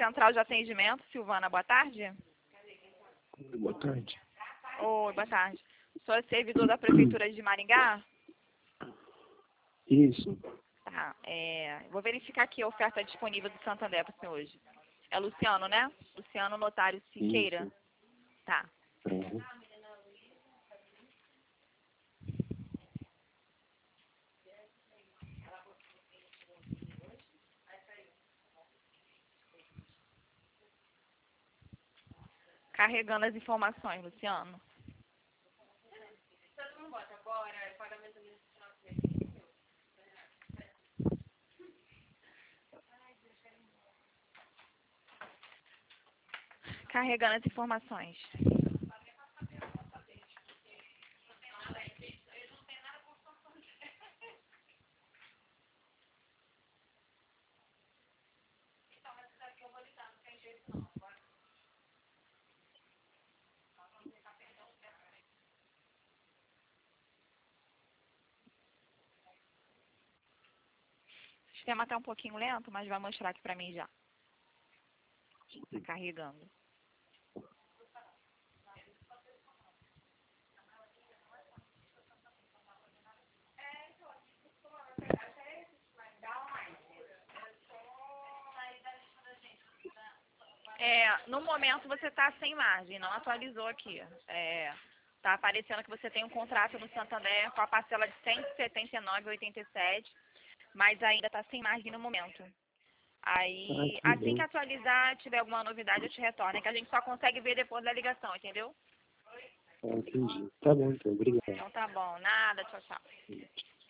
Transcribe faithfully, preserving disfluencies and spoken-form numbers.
Central de Atendimento, Silvana, boa tarde. Boa tarde. Oi, boa tarde. Sou servidor da Prefeitura de Maringá? Isso. Tá, é, vou verificar aqui a oferta disponível do Santander para o senhor hoje. É Luciano, né? Luciano Notário Siqueira. Isso. Tá. Uhum. Carregando as informações, Luciano. Carregando as informações. O sistema está um pouquinho lento, mas vai mostrar aqui para mim já. Está carregando. É, no momento você está sem margem, não atualizou aqui. É, tá aparecendo que você tem um contrato no Santander com a parcela de cento e setenta e nove vírgula oitenta e sete, mas ainda está sem margem no momento. Aí, Ah, assim que bem. atualizar, tiver alguma novidade, eu te retorno. É que a gente só consegue ver depois da ligação, entendeu? Ah, entendi. Tá bom, então. Obrigado. Então tá bom. Nada, tchau, tchau.